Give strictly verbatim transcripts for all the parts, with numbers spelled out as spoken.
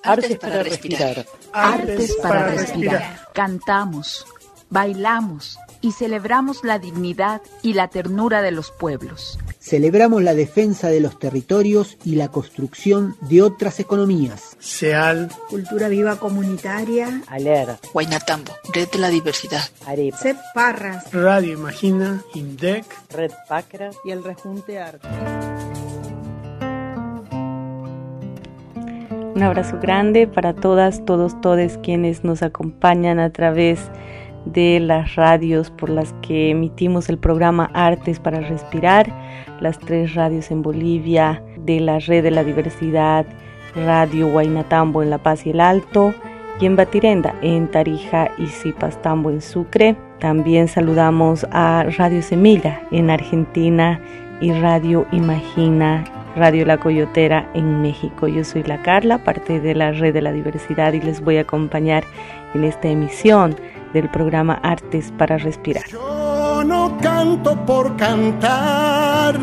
Artes para respirar. Artes para respirar. Cantamos, bailamos y celebramos la dignidad y la ternura de los pueblos. Celebramos la defensa de los territorios y la construcción de otras economías. SEAL, Cultura Viva Comunitaria, Aler, Huaynatambo, Red de la Diversidad, Arepa, C E P Parras, Radio Imagina, INDEC, Red Pacra y el Rejunte Arte. Un abrazo grande para todas, todos, todes quienes nos acompañan a través de las radios por las que emitimos el programa Artes para Respirar, las tres radios en Bolivia de la Red de la Diversidad, Radio Huaynatambo en La Paz y el Alto, y en Batirenda, en Tarija y Zipastambo en Sucre. También saludamos a Radio Semilla en Argentina y Radio Imagina, Radio La Coyotera en México. Yo soy la Carla, parte de la Red de la Diversidad, y les voy a acompañar en esta emisión del programa Artes para Respirar. Yo no canto por cantar,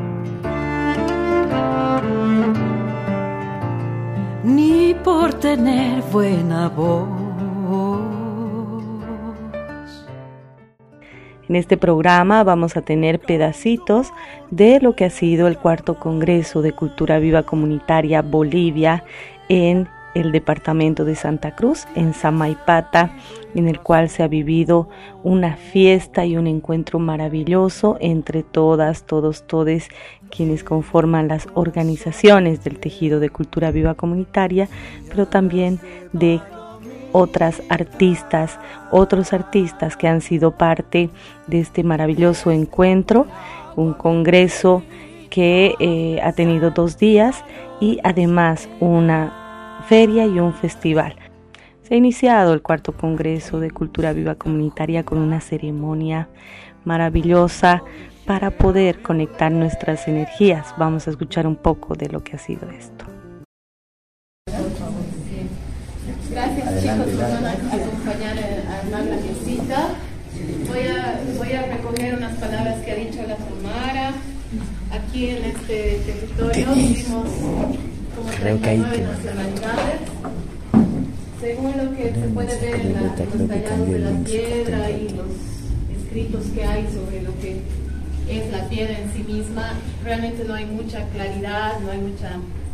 ni por tener buena voz. En este programa vamos a tener pedacitos de lo que ha sido el cuarto Congreso de Cultura Viva Comunitaria Bolivia en el departamento de Santa Cruz, en Samaipata, en el cual se ha vivido una fiesta y un encuentro maravilloso entre todas, todos, todes quienes conforman las organizaciones del tejido de cultura viva comunitaria, pero también de otras artistas, otros artistas que han sido parte de este maravilloso encuentro, un congreso que eh, ha tenido dos días y además una feria y un festival. Se ha iniciado el cuarto Congreso de Cultura Viva Comunitaria con una ceremonia maravillosa para poder conectar nuestras energías. Vamos a escuchar un poco de lo que ha sido esto. Gracias, adelante, chicos por acompañar a armar la visita. Voy a, voy a recoger unas palabras que ha dicho la Samara. Aquí en este territorio vivimos como treinta y nueve nacionalidades. Según lo que se puede ver en, la, en los tallados de la piedra y los escritos que hay sobre lo que es la piedra en sí misma, realmente no hay mucha claridad, no hay mucha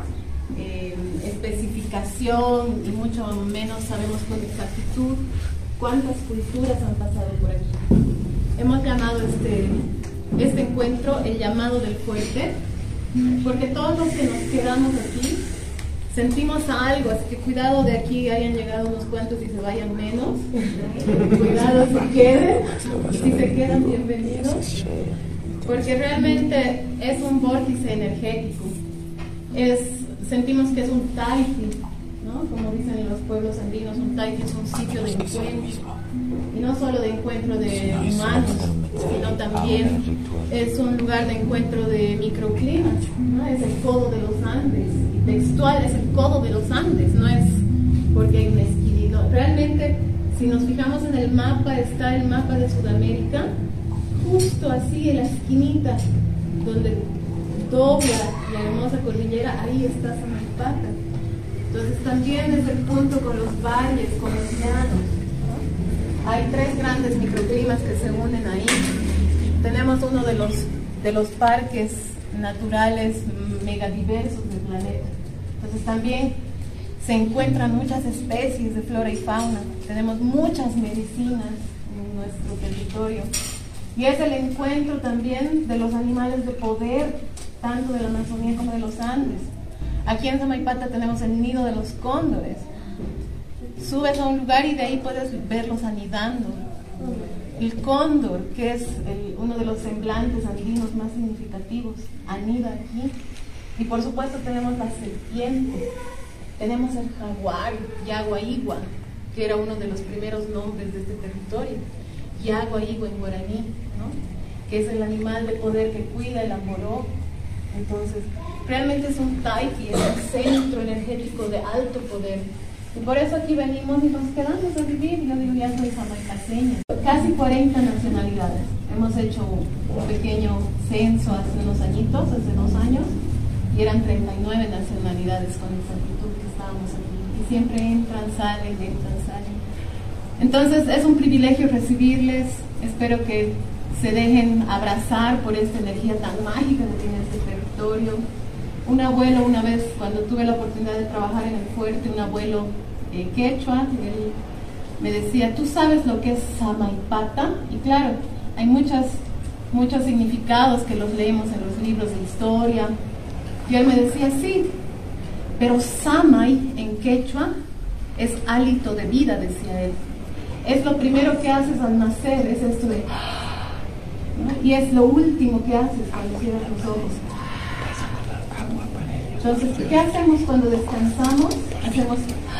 eh, especificación y mucho menos sabemos con exactitud cuántas culturas han pasado por aquí. Hemos llamado este, este encuentro el llamado del fuerte, porque todos los que nos quedamos aquí sentimos algo, así que cuidado de aquí hayan llegado unos cuantos y se vayan menos. Cuidado si queden, si se quedan bienvenidos, porque realmente es un vórtice energético. Es, sentimos que es un taiti, ¿no? Como dicen en los pueblos andinos, un taiti es un sitio de encuentro, y no solo de encuentro de humanos, sino también es un lugar de encuentro de microclimas, ¿no? Es el codo de los Andes, y textual es el codo de los Andes, no es porque hay un esquinito. Realmente, si nos fijamos en el mapa, está el mapa de Sudamérica, justo así en la esquinita, donde dobla la hermosa cordillera, ahí está Samaipata. Entonces también es el punto con los valles, con los llanos, ¿no? Hay tres grandes microclimas que se unen ahí. Tenemos uno de los, de los parques naturales megadiversos del planeta. Entonces también se encuentran muchas especies de flora y fauna. Tenemos muchas medicinas en nuestro territorio. Y es el encuentro también de los animales de poder, tanto de la Amazonía como de los Andes. Aquí en Samaipata tenemos el nido de los cóndores. Subes a un lugar y de ahí puedes verlos anidando. El cóndor, que es el, uno de los semblantes andinos más significativos, anida aquí. Y por supuesto tenemos la serpiente, tenemos el jaguar, Yaguaigua, que era uno de los primeros nombres de este territorio. Yaguaigua en guaraní, ¿no? Que es el animal de poder que cuida el amoró. Entonces, realmente es un taiti, es un centro energético de alto poder. Y por eso aquí venimos y nos quedamos a vivir. Yo digo, ya soy samaipaseña. Casi cuarenta nacionalidades. Hemos hecho un pequeño censo hace unos añitos, hace dos años. y eran treinta y nueve nacionalidades con exactitud que estábamos aquí, y siempre entran, salen, entran, salen. Entonces es un privilegio recibirles, espero que se dejen abrazar por esta energía tan mágica que tiene este territorio. Un abuelo, una vez cuando tuve la oportunidad de trabajar en el fuerte, un abuelo eh, quechua, él me decía, ¿tú sabes lo que es Samaipata? Y claro, hay muchas, muchos significados que los leemos en los libros de historia. Y él me decía, sí, pero Samay en quechua es hálito de vida, decía él. Es lo primero que haces al nacer, es esto de... ¿no? Y es lo último que haces cuando cierras los ojos. Entonces, ¿qué hacemos cuando descansamos? Hacemos...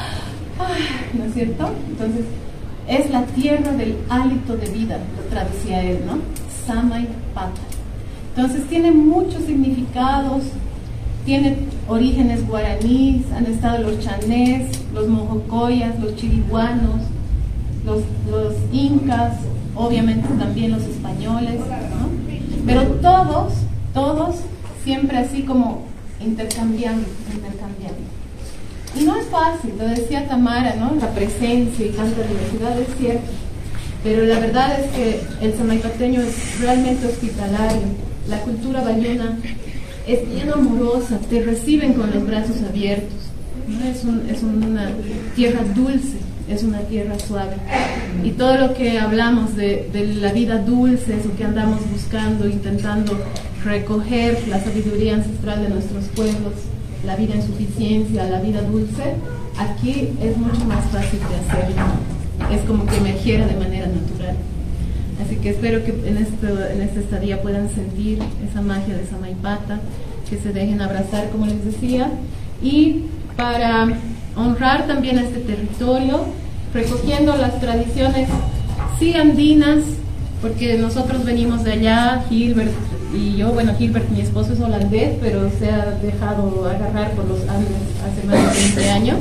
¿no es cierto? Entonces, es la tierra del hálito de vida, lo traducía él, ¿no? Samay Pata. Entonces, tiene muchos significados, tiene orígenes guaraníes, han estado los chanés, los mojocoyas, los chiriguanos, los, los incas, obviamente también los españoles, ¿no? Pero todos, todos, siempre así como intercambiando, intercambiando. Y no es fácil, lo decía Tamara, ¿no? La presencia y tanta diversidad es cierto, pero la verdad es que el samaipateño es realmente hospitalario. La cultura bayuna es bien amorosa, te reciben con los brazos abiertos, ¿no? Es, un, es una tierra dulce, es una tierra suave. Y todo lo que hablamos de, de la vida dulce, eso que andamos buscando, intentando recoger la sabiduría ancestral de nuestros pueblos, la vida en suficiencia, la vida dulce, aquí es mucho más fácil de hacerlo. Es como que emergiera de manera natural. Así que espero que en, esto, en esta estadía puedan sentir esa magia de Samaipata, que se dejen abrazar, como les decía, y para honrar también a este territorio, recogiendo las tradiciones sí andinas, porque nosotros venimos de allá, Gilbert y yo, bueno, Gilbert, mi esposo, es holandés, pero se ha dejado agarrar por los Andes hace más de veinte años.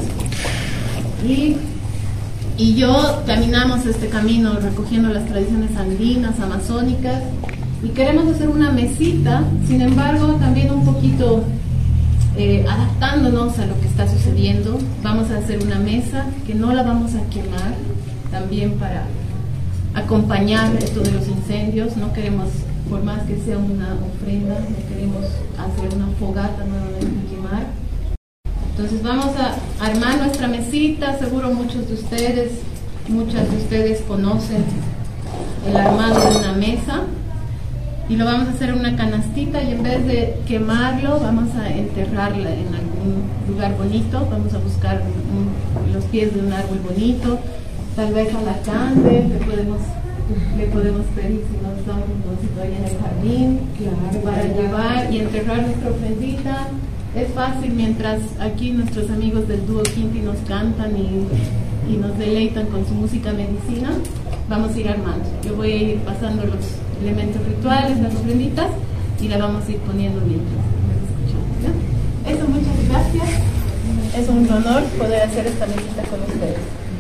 Y, y yo caminamos este camino recogiendo las tradiciones andinas, amazónicas, y queremos hacer una mesita, sin embargo, también un poquito eh, adaptándonos a lo que está sucediendo. Vamos a hacer una mesa que no la vamos a quemar, también para acompañar esto de los incendios. No queremos, por más que sea una ofrenda, no queremos hacer una fogata nuevamente y quemar. Entonces vamos a armar nuestra mesita. Seguro muchos de ustedes, muchas de ustedes conocen el armado de una mesa, y lo vamos a hacer en una canastita, y en vez de quemarlo vamos a enterrarla en algún lugar bonito. Vamos a buscar un, los pies de un árbol bonito, tal vez a la cande, le podemos, le podemos pedir si no estamos todavía en el jardín, claro, para llevar y enterrar nuestra ofrendita. Es fácil, mientras aquí nuestros amigos del dúo Quinti nos cantan y, y nos deleitan con su música medicina, vamos a ir armando. Yo voy a ir pasando los elementos rituales, las ofrenditas, y la vamos a ir poniendo mientras escuchamos, ¿ya? Eso, muchas gracias. Es un honor poder hacer esta mesita con ustedes.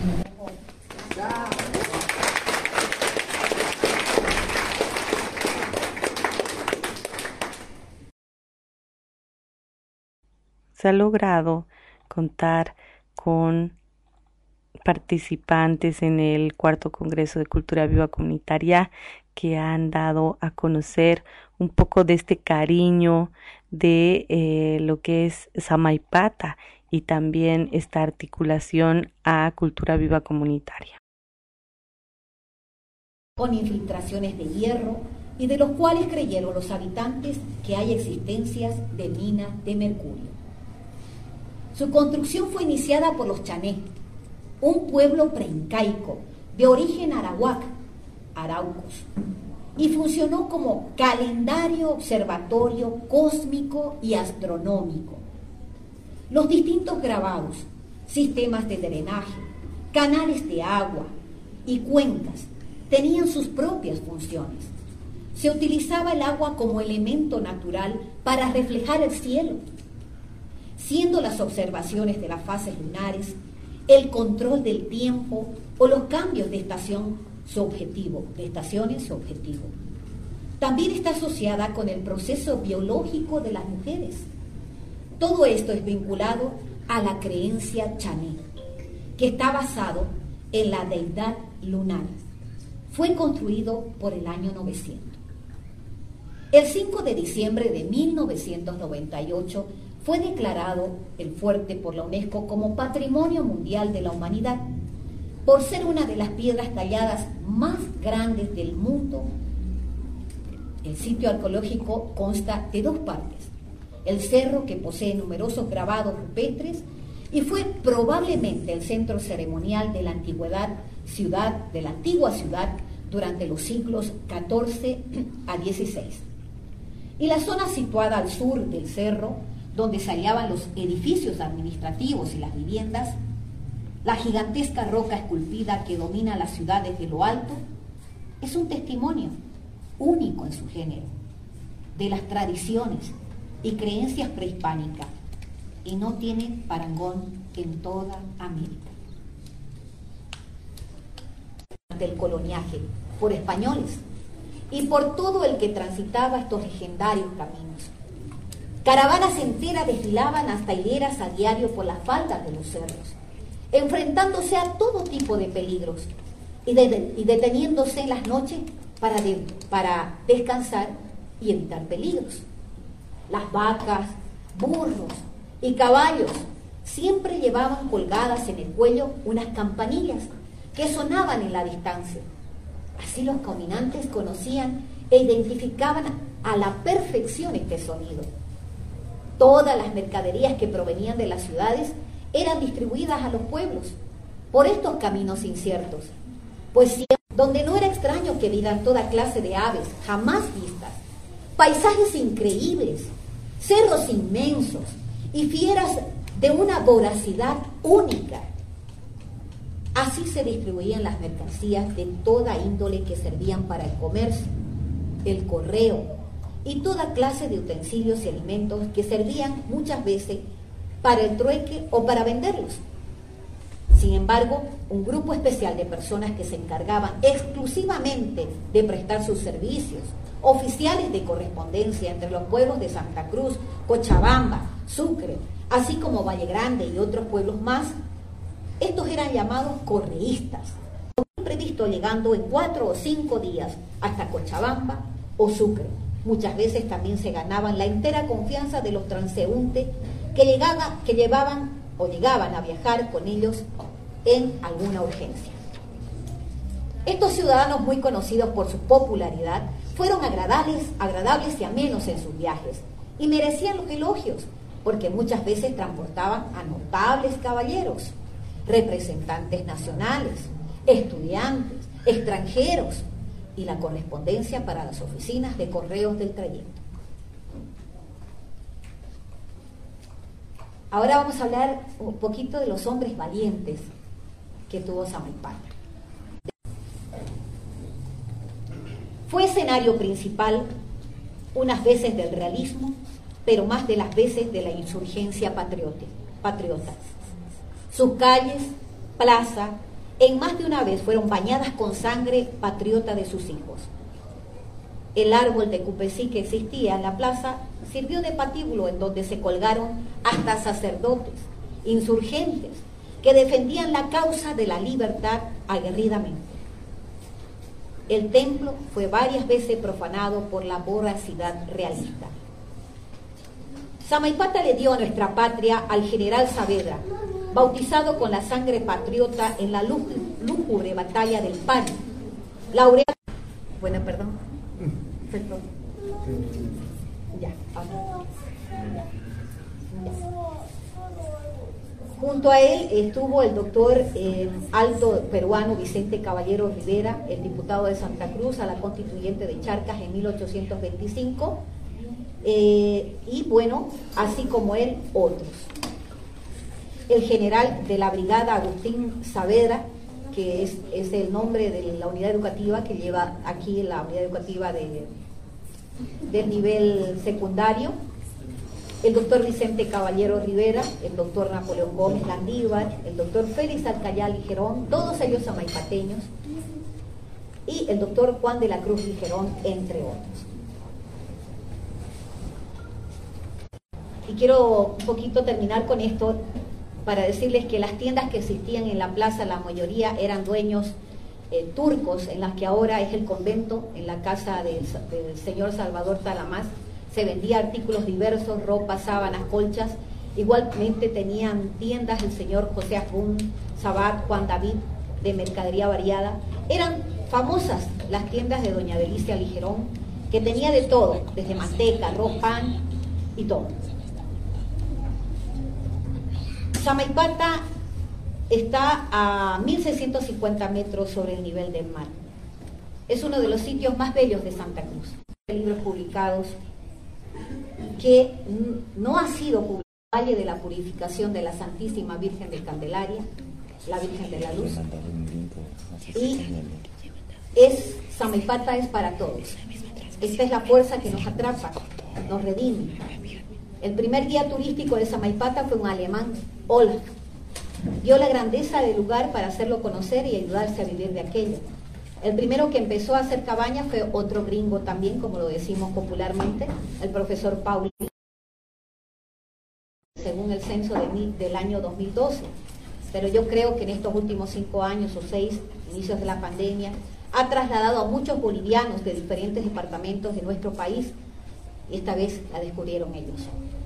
Se ha logrado contar con participantes en el cuarto Congreso de Cultura Viva Comunitaria que han dado a conocer un poco de este cariño de eh, lo que es Samaipata y también esta articulación a Cultura Viva Comunitaria. Con infiltraciones de hierro, y de los cuales creyeron los habitantes que hay existencias de minas de mercurio. Su construcción fue iniciada por los chanés, un pueblo preincaico de origen arawak, araucos, y funcionó como calendario observatorio cósmico y astronómico. Los distintos grabados, sistemas de drenaje, canales de agua y cuencas tenían sus propias funciones. Se utilizaba el agua como elemento natural para reflejar el cielo, siendo las observaciones de las fases lunares, el control del tiempo o los cambios de estación su objetivo, de estaciones su objetivo. También está asociada con el proceso biológico de las mujeres, Todo esto es vinculado a la creencia chané, que está basado en la deidad lunar. Fue construido por el año novecientos. El cinco de diciembre de mil novecientos noventa y ocho fue declarado el fuerte por la UNESCO como Patrimonio Mundial de la Humanidad, por ser una de las piedras talladas más grandes del mundo. El sitio arqueológico consta de dos partes: el cerro, que posee numerosos grabados rupestres y fue probablemente el centro ceremonial de la antigüedad ciudad, de la antigua ciudad durante los siglos catorce a dieciséis. Y la zona situada al sur del cerro, donde se hallaban los edificios administrativos y las viviendas, la gigantesca roca esculpida que domina la ciudad desde lo alto, es un testimonio único en su género de las tradiciones y creencias prehispánicas, y no tiene parangón en toda América. Del coloniaje por españoles y por todo el que transitaba estos legendarios caminos. Caravanas enteras desfilaban hasta hileras a diario por las faldas de los cerros, enfrentándose a todo tipo de peligros y, de, y deteniéndose en las noches para, de, para descansar y evitar peligros. Las vacas, burros y caballos siempre llevaban colgadas en el cuello unas campanillas que sonaban en la distancia. Así los caminantes conocían e identificaban a la perfección este sonido. Todas las mercaderías que provenían de las ciudades eran distribuidas a los pueblos por estos caminos inciertos, pues siempre, donde no era extraño que vieran toda clase de aves jamás vistas, paisajes increíbles, cerros inmensos y fieras de una voracidad única. Así se distribuían las mercancías de toda índole que servían para el comercio, el correo y toda clase de utensilios y alimentos que servían muchas veces para el trueque o para venderlos. Sin embargo, un grupo especial de personas que se encargaban exclusivamente de prestar sus servicios, oficiales de correspondencia entre los pueblos de Santa Cruz, Cochabamba, Sucre, así como Valle Grande y otros pueblos más, estos eran llamados correístas, siempre visto llegando en cuatro o cinco días hasta Cochabamba o Sucre. Muchas veces también se ganaban la entera confianza de los transeúntes que, llegaba, que llevaban o llegaban a viajar con ellos en alguna urgencia. Estos ciudadanos, muy conocidos por su popularidad, fueron agradables, agradables y amenos en sus viajes y merecían los elogios, porque muchas veces transportaban a notables caballeros, representantes nacionales, estudiantes, extranjeros y la correspondencia para las oficinas de correos del trayecto. Ahora vamos a hablar un poquito de los hombres valientes que tuvo Samaipata. Fue escenario principal unas veces del realismo, pero más de las veces de la insurgencia patriota. patriota. Sus calles, plaza, en más de una vez fueron bañadas con sangre patriota de sus hijos. El árbol de Cupesí que existía en la plaza sirvió de patíbulo en donde se colgaron hasta sacerdotes, insurgentes, que defendían la causa de la libertad aguerridamente. El templo fue varias veces profanado por la voracidad realista. Samaipata le dio a nuestra patria al general Saavedra, bautizado con la sangre patriota en la lúgubre batalla del Pani. Laureado. Bueno, perdón. Perdón. Ya, ahora. Ya. Junto a él estuvo el doctor eh, alto peruano Vicente Caballero Rivera, el diputado de Santa Cruz a la constituyente de Charcas en mil ochocientos veinticinco, eh, y bueno, así como él, otros. El general de la brigada Agustín Saavedra, que es, es el nombre de la unidad educativa que lleva aquí la unidad educativa de, del nivel secundario, el doctor Vicente Caballero Rivera, el doctor Napoleón Gómez Landívar, el doctor Félix Alcayal Ligerón, todos ellos samaipateños, y el doctor Juan de la Cruz Ligerón, entre otros. y quiero un poquito terminar con esto para decirles que las tiendas que existían en la plaza, la mayoría eran dueños eh, turcos, en las que ahora es el convento, en la casa del, del señor Salvador Talamás. Se vendía artículos diversos, ropa, sábanas, colchas. Igualmente tenían tiendas el señor José Afún, Sabat, Juan David, de mercadería variada. Eran famosas las tiendas de doña Delicia Ligerón, que tenía de todo, desde manteca, arroz, pan y todo. Samaipata está a mil seiscientos cincuenta metros sobre el nivel del mar. Es uno de los sitios más bellos de Santa Cruz. Libros publicados que no ha sido publicado: Valle de la Purificación de la Santísima Virgen de Candelaria, la Virgen de la Luz. Y es, Samaipata es para todos. Esta es la fuerza que nos atrapa, nos redime. El primer guía turístico de Samaipata fue un alemán, Olaf. Vio la grandeza del lugar para hacerlo conocer y ayudarse a vivir de aquello. El primero que empezó a hacer cabañas fue otro gringo también, como lo decimos popularmente, el profesor Pauli, según el censo de mí, del año dos mil doce. Pero yo creo que en estos últimos cinco años o seis, inicios de la pandemia, ha trasladado a muchos bolivianos de diferentes departamentos de nuestro país, y esta vez la descubrieron ellos.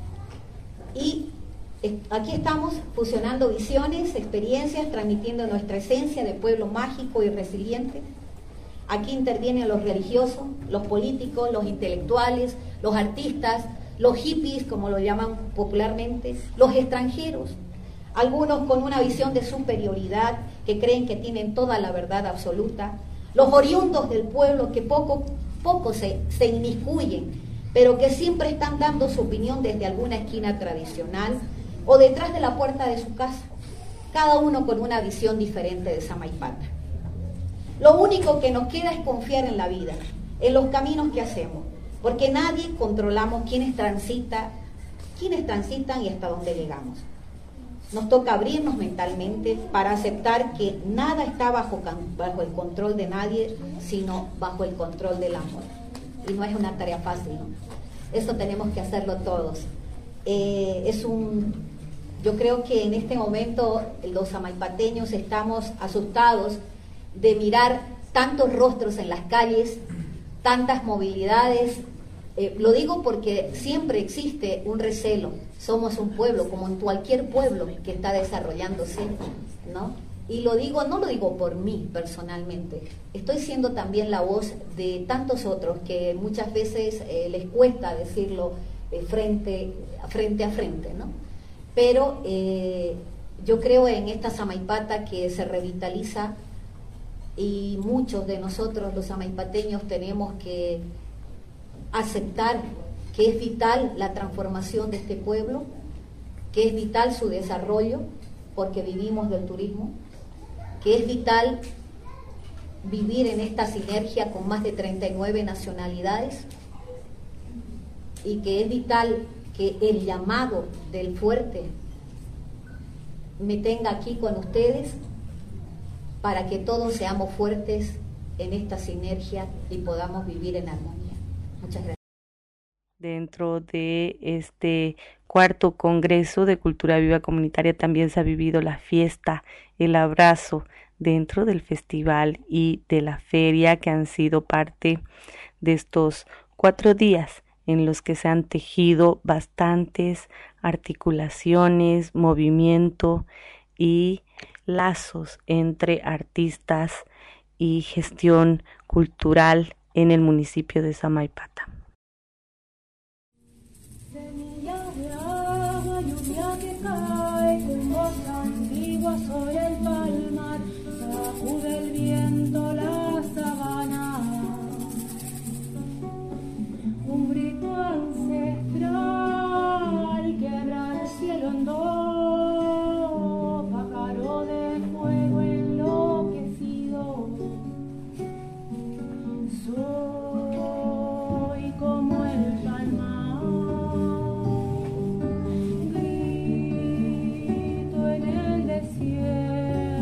Y aquí estamos fusionando visiones, experiencias, transmitiendo nuestra esencia de pueblo mágico y resiliente. Aquí intervienen los religiosos, los políticos, los intelectuales, los artistas, los hippies, como lo llaman popularmente, los extranjeros, algunos con una visión de superioridad, que creen que tienen toda la verdad absoluta, los oriundos del pueblo que poco, poco se, se inmiscuyen, pero que siempre están dando su opinión desde alguna esquina tradicional o detrás de la puerta de su casa, cada uno con una visión diferente de Samaipata. Lo único que nos queda es confiar en la vida, en los caminos que hacemos, porque nadie controlamos quiénes transita, quiénes transitan y hasta dónde llegamos. Nos toca abrirnos mentalmente para aceptar que nada está bajo, bajo el control de nadie, sino bajo el control del amor. Y no es una tarea fácil, ¿no? Eso tenemos que hacerlo todos. Eh, es un, yo creo que en este momento los samaipateños estamos asustados de mirar tantos rostros en las calles, tantas movilidades. Eh, lo digo porque siempre existe un recelo. Somos un pueblo, como en cualquier pueblo que está desarrollándose, ¿no? Y lo digo, no lo digo por mí personalmente, estoy siendo también la voz de tantos otros que muchas veces eh, les cuesta decirlo eh, frente, frente a frente, ¿no? Pero eh, yo creo en esta Samaipata que se revitaliza, y muchos de nosotros los samaipateños tenemos que aceptar que es vital la transformación de este pueblo, que es vital su desarrollo, porque vivimos del turismo, que es vital vivir en esta sinergia con más de treinta y nueve nacionalidades, y que es vital que el llamado del fuerte me tenga aquí con ustedes para que todos seamos fuertes en esta sinergia y podamos vivir en armonía. Muchas gracias. Dentro de este cuarto Congreso de Cultura Viva Comunitaria también se ha vivido la fiesta, el abrazo dentro del festival y de la feria, que han sido parte de estos cuatro días en los que se han tejido bastantes articulaciones, movimiento y lazos entre artistas y gestión cultural en el municipio de Samaipata. Semilla de agua, lluvia que cae con voz antigua sobre el palmar, sacude el viento la sabana, un grito ancestral quebra el cielo en dos, pájaro de fuego enloquecido, soy como el palmar, grito en el desierto.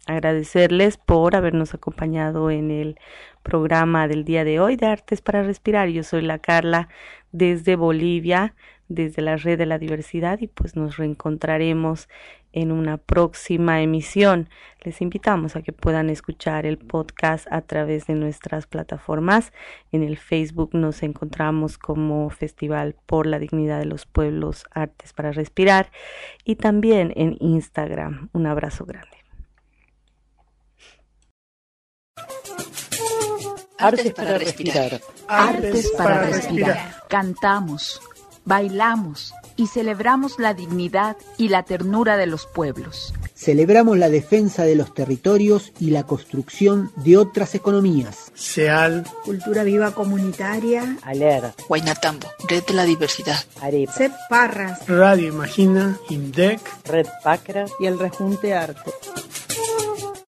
agradecerles por habernos acompañado en el programa del día de hoy de Artes para Respirar. Yo soy la Carla desde Bolivia, desde la Red de la Diversidad, y pues nos reencontraremos en una próxima emisión. Les invitamos a que puedan escuchar el podcast a través de nuestras plataformas. En el Facebook nos encontramos como Festival por la Dignidad de los Pueblos Artes para Respirar, y también en Instagram. Un abrazo grande. Artes para respirar. Artes para respirar. Cantamos, bailamos y celebramos la dignidad y la ternura de los pueblos. Celebramos la defensa de los territorios y la construcción de otras economías. SEAL, Cultura Viva Comunitaria, Aler, Huaynatambo, Red de la Diversidad, Arepa, C E P Parras, Radio Imagina, INDEC, Red Pacra y el Rejunte Arte.